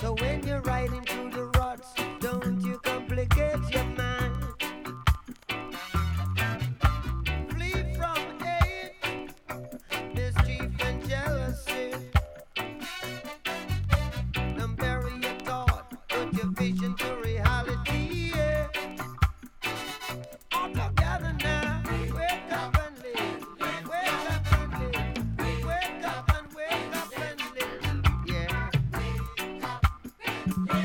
So when you're riding through the ruts, don't you complicate your mind. Flee from hate, mischief and jealousy. Don't bury your thought, put your vision to reality. Yeah. All together now, wake up and live. Wake up and live. Wake up and live. Yeah.